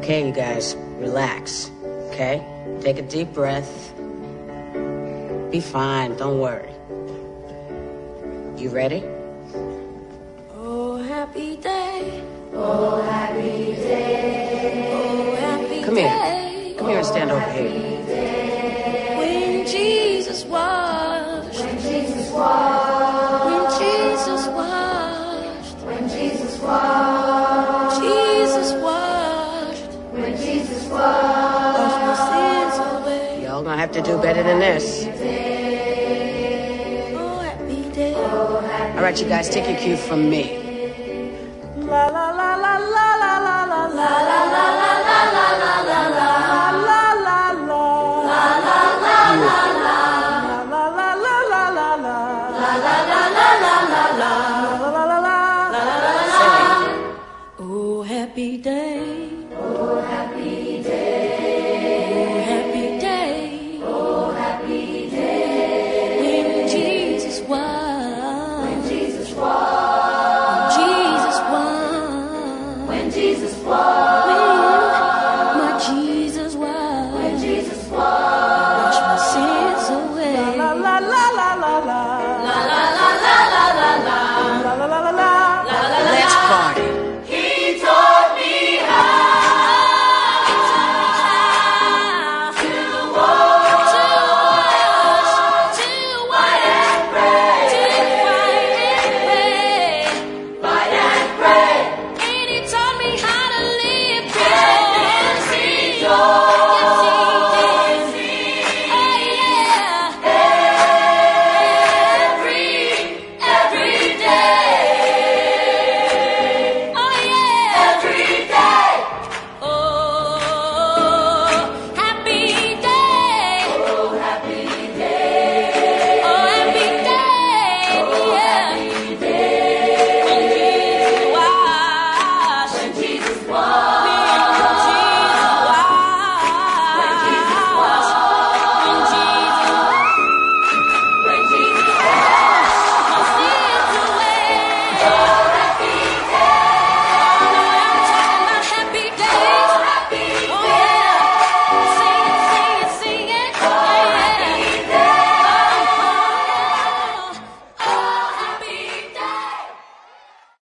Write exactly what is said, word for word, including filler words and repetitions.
Okay, you guys, relax, okay? Take a deep breath. Be fine, don't worry. You ready? Oh, happy day. Oh, happy day. Oh, happy Come day. here. Come here and stand over here. When Jesus washed. When Jesus washed. When Jesus washed. When Jesus washed. Jesus washed. When Jesus washed. Washed my sins away. Y'all gonna have to do better than this. Oh, happy day. All right, you guys, take your cue from me.